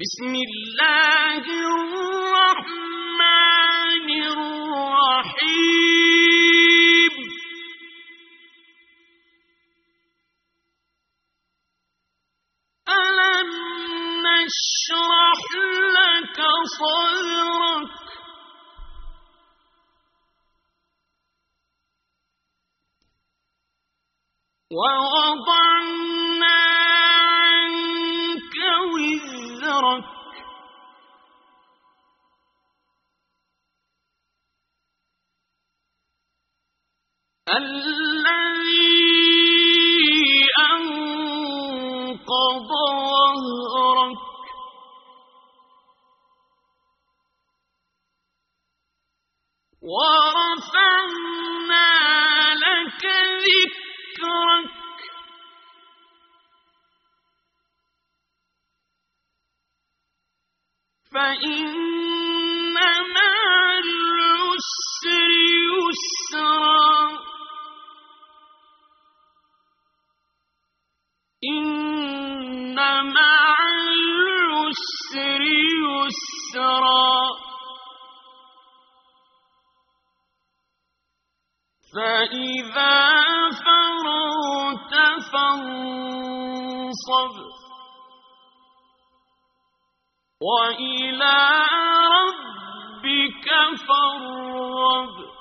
بسم الله الرحمن الرحيم ألم نشرح لك صدرك ووضعنا عنك وزرك الذي أنقض ظهرك ورفعنا لك ذكرك فإن مع العسر يسرا إن مع العسر يسرا فإذا فرغت فانصب وإلى ربك فارغب